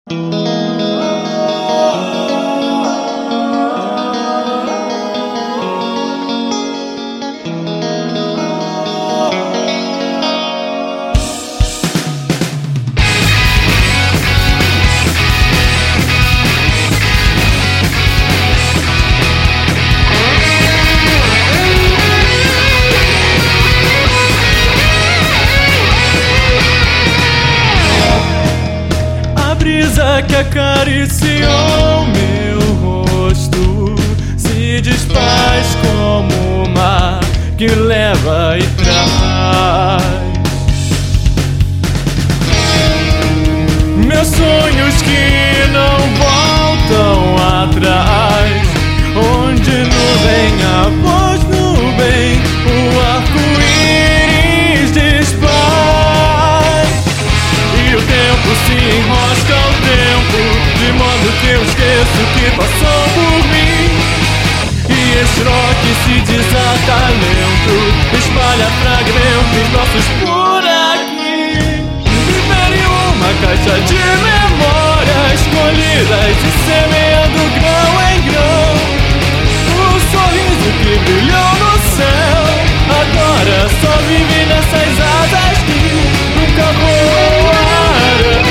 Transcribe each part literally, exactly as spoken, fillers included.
Que acariciou meu rosto se desfaz como o mar que leva e traz meus sonhos que não voltam atrás, onde nuvem após nuvem o arco-íris desfaz e o tempo se enrosca ao tempo, de modo que eu esqueço que passou por mim. E esse rock se desata lento, espalha fragmentos nossos por aqui. Viver em uma caixa de memórias colhidas e semeando grão em grão. O sorriso que brilhou no céu agora só vive nessas asas que nunca voarão.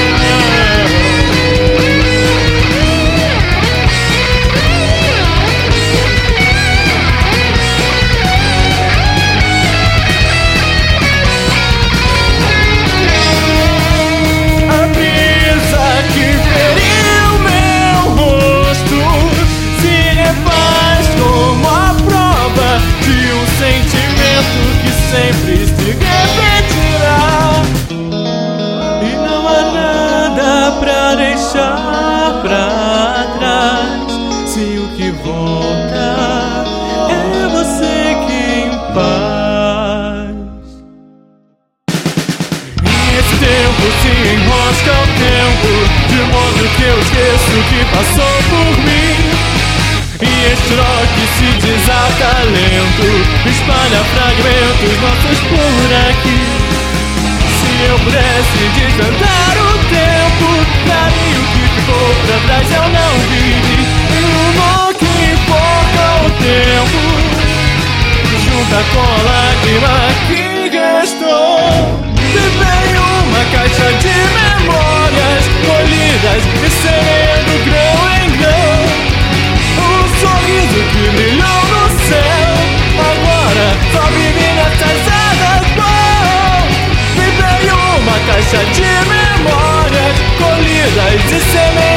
Sempre se repetirá e não há nada pra deixar pra trás. Se o que volta é você quem faz. E esse tempo se enrosca ao tempo, de modo que eu esqueço que passou por mim. E este rock se desata lento, espalha fragmentos nossos por aqui. Se eu pudesse desandar o tempo, daria o que ficou pra trás eu não vi. E o que importa o tempo, junta com a lágrima que restou. Viver em uma caixa de memórias colhidas e semeando grão em grão. O sorriso que brilhou no céu agora só vive nessas asas. Oh, viver em uma caixa de memórias colhidas e semeias.